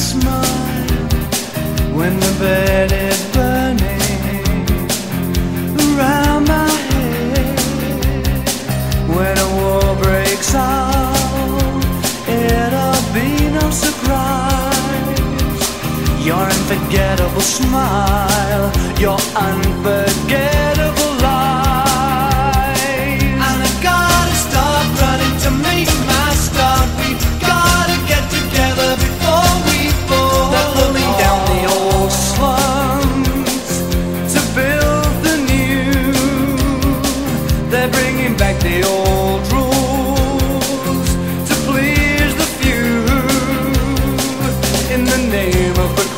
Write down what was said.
smile when the bed is burning around my head. When a war breaks out, it'll be no surprise. Your unforgettable smile, your unforgettable lies. And I gotta stop running to meet my start. We've gotta get together before we fall. They're pulling down the old slums to build the new. They're bringing back the old rules to please the few in the name of